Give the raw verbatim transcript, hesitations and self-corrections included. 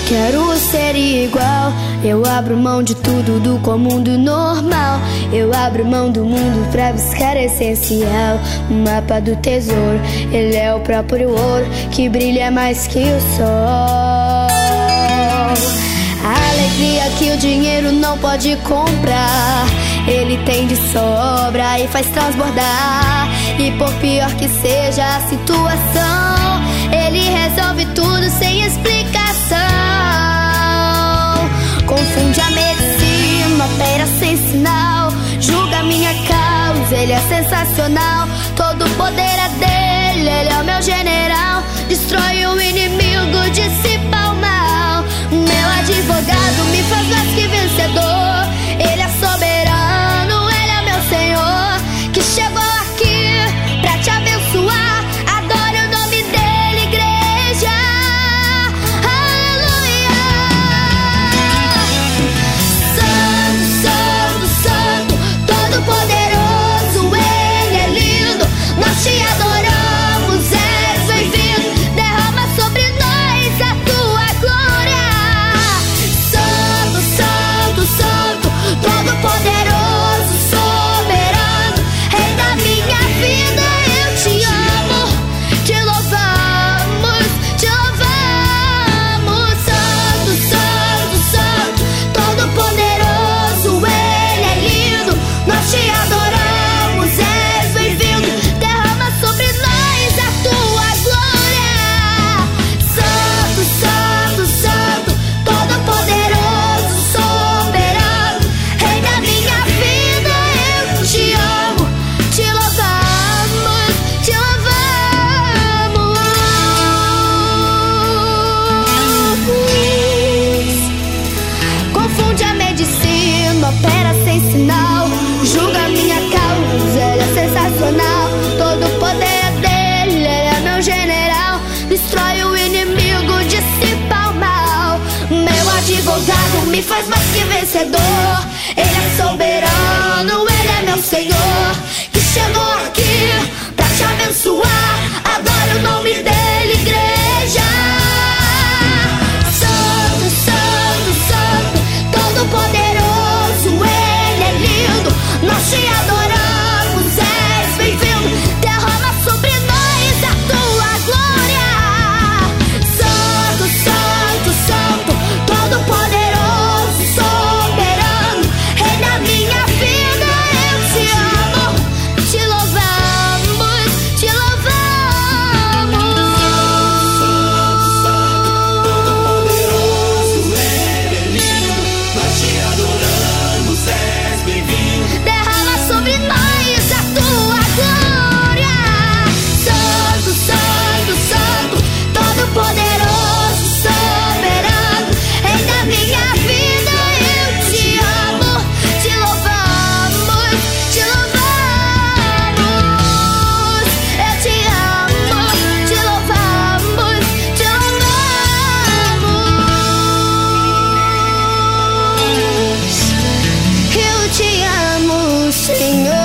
quero ser igual. Eu abro mão de tudo, do comum, do normal. Eu abro mão do mundo pra buscar a essencial. O mapa do tesouro, ele é o próprio ouro que brilha mais que o sol. A alegria que o dinheiro não pode comprar, ele tem de sobra e faz transbordar. E por pior que seja a situação, ele resolve tudo sem explicação. Confunde a medicina, opera sem sinal, julga minha causa, ele é sensacional. Todo o poder é dele, ele é o meu general. Destrói o inimigo, dissipa o mal. Meu advogado me faz mais que vencedor. Ele é soberano, ele é meu Senhor, que chegou aqui pra te abençoar. Adore o nome dele, igreja. Aleluia. Santo, santo, santo, todo poderoso, ele é lindo. Nós te adoramos, és bem-vindo. Derrama sobre nós a tua glória. Santo, santo, santo, todo poderoso, soberano, rei da minha vida, eu te amo, te louvamos, te louvamos. Santo, santo, santo, todo poderoso, ele é lindo. Nós te adoramos, és bem-vindo. Derrama sobre nós a tua glória. Santo, santo, santo, todo poderoso, soberano, rei da minha vida, eu te amo, te louvamos, te louvamos. Confunde a medicina, opera sem sinal, julga minha causa, ele é sensacional. Todo o poder é dele, ele é meu general. Destrói o inimigo, dissipa o mal. Meu advogado me faz mais que vencedor. Ele é soberano, ele é meu Senhor, que chegou aqui pra te abençoar. Adore o nome dele, igreja. Santo, santo, santo, todo poderoso, ele é lindo. Nós te adoramos, és bem-vindo. Derrama sobre nós a tua glória. Santo, santo, santo, todo poderoso, soberano, rei da minha vida, eu te amo, te louvamos, te louvamos. Derrama sobre nós a tua glória. Santo, santo, santo, todo poderoso, soberano, rei da minha vida, eu te amo, te louvamos, te louvamos. Eu te amo, te louvamos, te louvamos. Eu te amo, Senhor.